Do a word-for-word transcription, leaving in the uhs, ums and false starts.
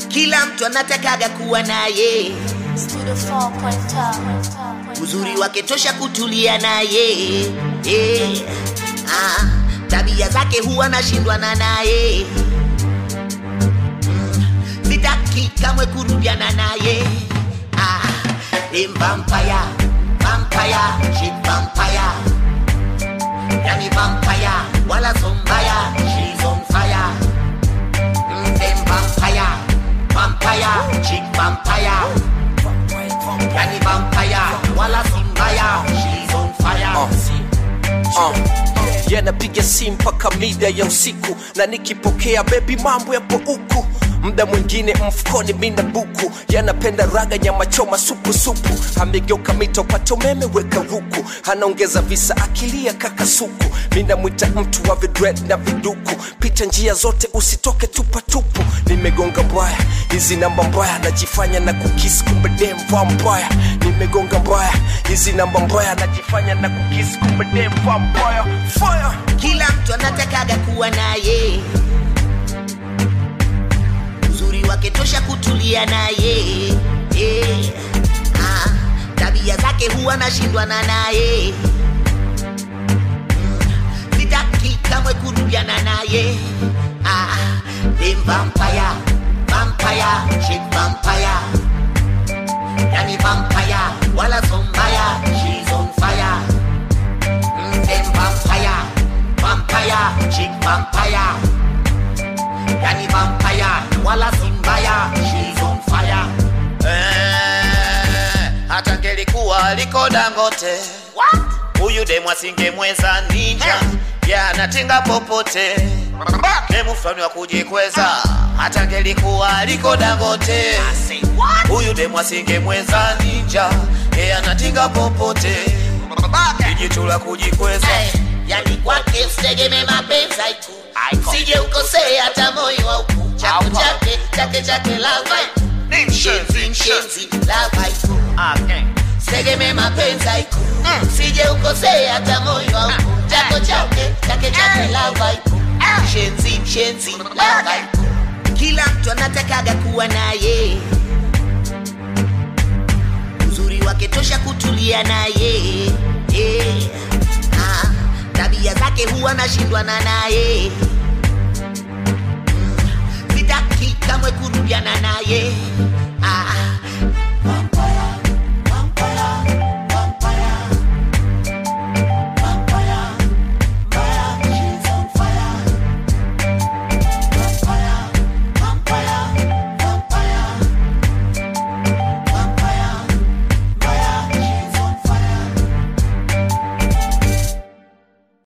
Kila mtu anatakaga kuwa naye, uzuri wake tosha kutulia naye. Yeah. Ah, tabia zake huwa nashindwana naye. Mm. Sitaki kamwe kurudiana naye. Ah, ni vampire, vampire, she vampire. Yani vampire, wala zombaya, she's on fire. Mm, them vampire, vampire, she vampire. Yani vampire, wala zombaya, she's on fire. Uh. Uh. Yeah, napiga simu mpaka mida ya usiku, na nikipokea baby mambo yapo huku. Mda mwingine mfukoni mina buku, yanapenda raga nyama choma supu supu. Amegeuka mito pato meme weka ruku, anaongeza visa akilia kaka suku. Mina mwita mtu wa vidred na viduku, pita njia zote usitoke tupa tupu. Nimegonga mbaya, hizi namba mbaya, najifanya na kukisi kumbe dem vampire. Nimegonga mbaya, hizi namba mbaya, najifanya na kukisi kumbe dem vampire. Fire! Kila mtu anatakaga kuwa naye, uzuri wake tosha kutulia naye. Yeah. Ah, tabia zake huwa nashindwana naye. Mm. Sitaki kamwe kurudiana naye. Ah, ni vampire, vampire, she vampire. Yani vampire, wala zombaya, she's on fire. Mm, them vampire, vampire, she vampire. Yani vampire, wala simbaya, she's on fire. Eh, hata ngelikuwa liko Dangote, What? huyu demu asingemweza ninja. Yeah, natinga popote, demu fulani wa kujikweza. Hata ngelikuwa liko Dangote, huyu demu asingemweza ninja. Yeah, natinga popote, jitu la kujikweza. Hey, yani kwake ustegeme mapenzi haiku, sije ukosea hata moyo wauku. Chako chake, chake chake love haiku, mshenzi mshenzi love haiku. Ustegeme mapenzi haiku, sije ukosea hata moyo wauku. Chako chake, chake chake love haiku, mshenzi mshenzi love haiku. Kila mtu anatakaga kuwa naye, uzuri wake tosha kutulia naye. Yeah. Ah, tabia zake huwa nashindwana naye.